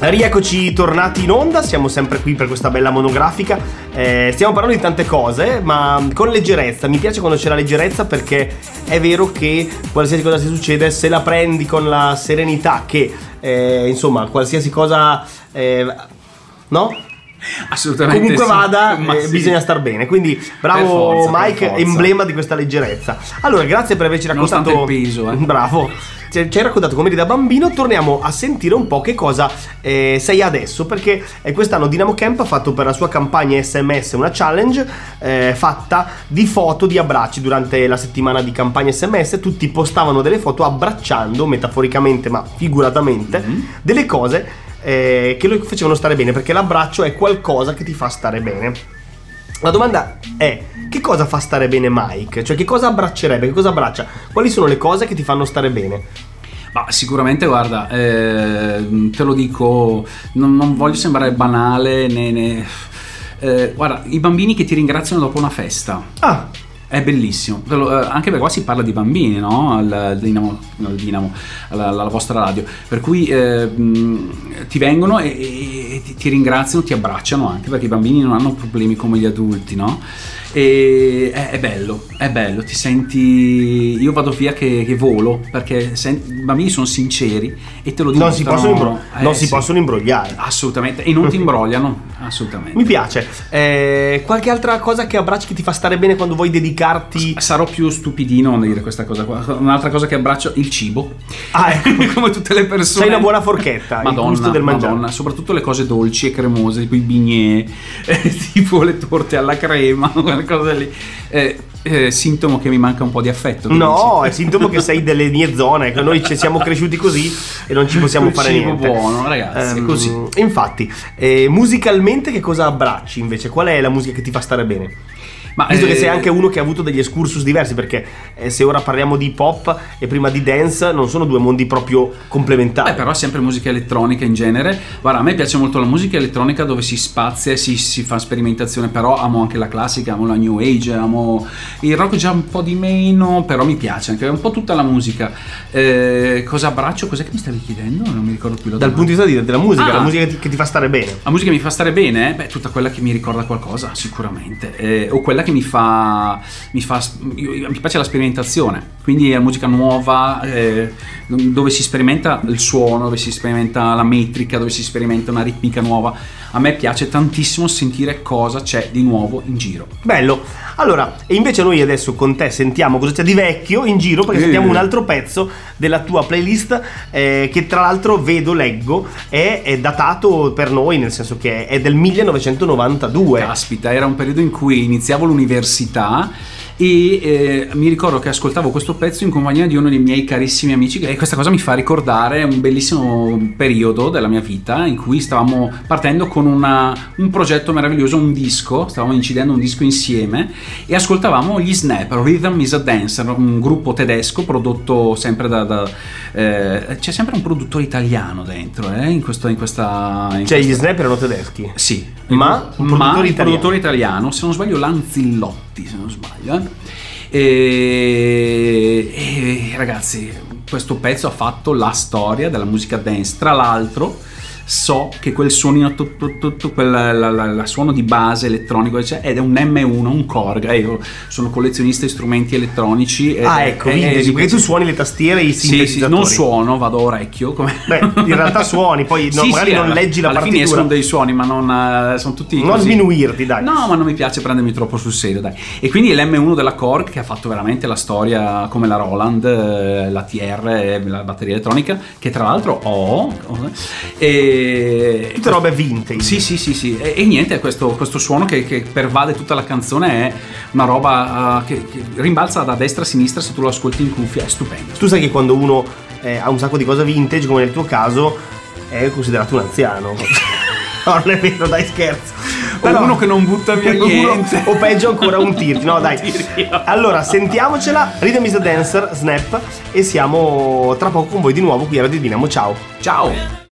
Rieccoci tornati in onda, siamo sempre qui per questa bella monografica. Stiamo parlando di tante cose, ma con leggerezza. Mi piace quando c'è la leggerezza, perché è vero che qualsiasi cosa si succede, se la prendi con la serenità che insomma qualsiasi cosa no? Assolutamente comunque sì. vada, Sì. bisogna star bene. Quindi bravo Per forza, Mike, per forza. emblema di questa leggerezza. Allora, grazie per averci raccontato Nonostante il peso, bravo, ci hai raccontato come eri da bambino. Torniamo a sentire un po' che cosa sei adesso, perché quest'anno Dynamo Camp ha fatto per la sua campagna SMS una challenge fatta di foto di abbracci. Durante la settimana di campagna SMS tutti postavano delle foto abbracciando, metaforicamente ma figuratamente, delle cose che lo facevano stare bene, perché l'abbraccio è qualcosa che ti fa stare bene. La domanda è: che cosa fa stare bene Mike? Cioè, che cosa abbraccerebbe? Che cosa abbraccia? Quali sono le cose che ti fanno stare bene? Ma sicuramente, guarda, te lo dico, non voglio sembrare banale guarda, i bambini che ti ringraziano dopo una festa. È bellissimo, anche perché qua si parla di bambini, no? Al Dynamo, alla vostra radio, per cui ti vengono e ti ringraziano, ti abbracciano, anche perché i bambini non hanno problemi come gli adulti, no? E è bello, ti senti, io vado via che volo, perché i bambini sono sinceri e te lo dicono. Non si possono imbrogliare. Assolutamente, e non ti imbrogliano, assolutamente. Mi piace. Qualche altra cosa che abbracci, che ti fa stare bene quando vuoi dedicarti? Sarò più stupidino a dire questa cosa qua. Un'altra cosa che abbraccio, il cibo. Ecco. Come tutte le persone. Sei una buona forchetta, il gusto del mangiare. Madonna, soprattutto le cose dolci e cremose, tipo i bignè, tipo le torte alla crema, quelle cose lì. Sintomo che mi manca un po' di affetto. No, è sintomo che sei delle mie zone, che noi ci siamo cresciuti così e non ci possiamo fare niente. Buono, ragazzi, è così. Infatti, musicalmente che cosa abbracci invece? Qual è la musica che ti fa stare bene? Ma visto che sei anche uno che ha avuto degli excursus diversi, perché se ora parliamo di pop e prima di dance, non sono due mondi proprio complementari. Però è sempre musica elettronica in genere. Guarda, a me piace molto la musica elettronica dove si spazia e si fa sperimentazione, però amo anche la classica, amo la new age, amo il rock già un po' di meno, però mi piace anche un po' tutta la musica. Cosa abbraccio? Cos'è che mi stavi chiedendo? Non mi ricordo più. Dal punto di vista della musica, la musica che ti fa stare bene. La musica mi fa stare bene? Beh, tutta quella che mi ricorda qualcosa, sicuramente. O quella che mi piace la sperimentazione, quindi è musica nuova, dove si sperimenta il suono, dove si sperimenta la metrica, dove si sperimenta una ritmica nuova. A me piace tantissimo sentire cosa c'è di nuovo in giro. Bello. Allora, e invece noi adesso con te sentiamo cosa c'è di vecchio in giro, perché sentiamo un altro pezzo della tua playlist che tra l'altro leggo è datato per noi, nel senso che è del 1992. Caspita, era un periodo in cui iniziavo l'università e mi ricordo che ascoltavo questo pezzo in compagnia di uno dei miei carissimi amici, e questa cosa mi fa ricordare un bellissimo periodo della mia vita in cui stavamo partendo con un progetto meraviglioso, un disco, stavamo incidendo un disco insieme e ascoltavamo gli Snap, Rhythm is a Dancer, un gruppo tedesco prodotto sempre c'è sempre un produttore italiano dentro in questa cioè gli Snap erano tedeschi? Sì, ma un produttore italiano, se non sbaglio Lanzillotti, se non sbaglio. E ragazzi, questo pezzo ha fatto la storia della musica dance. Tra l'altro so che quel suonino quel suono di base elettronico ed è un M1, un Korg. Io sono collezionista di strumenti elettronici ecco, perché tu suoni le tastiere e i sintetizzatori. Non suono, vado a orecchio Beh, in realtà suoni, poi magari non leggi la partitura. Alla fine escono dei suoni, ma non sono tutti non così. sminuirti, dai. No, ma non mi piace prendermi troppo sul serio, dai. E quindi l'M1 della Korg, che ha fatto veramente la storia, come la Roland, la TR, la batteria elettronica, che tra l'altro ho tutte robe vintage. Sì. E niente, questo suono che pervade tutta la canzone è una roba che rimbalza da destra a sinistra se tu lo ascolti in cuffia, è stupendo. Tu sai che quando uno ha un sacco di cose vintage, come nel tuo caso, è considerato un anziano. No, non è vero, dai, scherzo. Però uno che non butta via niente, o peggio ancora un tirchio. No, dai. Allora, sentiamocela. Rhythm is a Dancer, Snap, e siamo tra poco con voi di nuovo qui a Radio Dynamo. Ciao.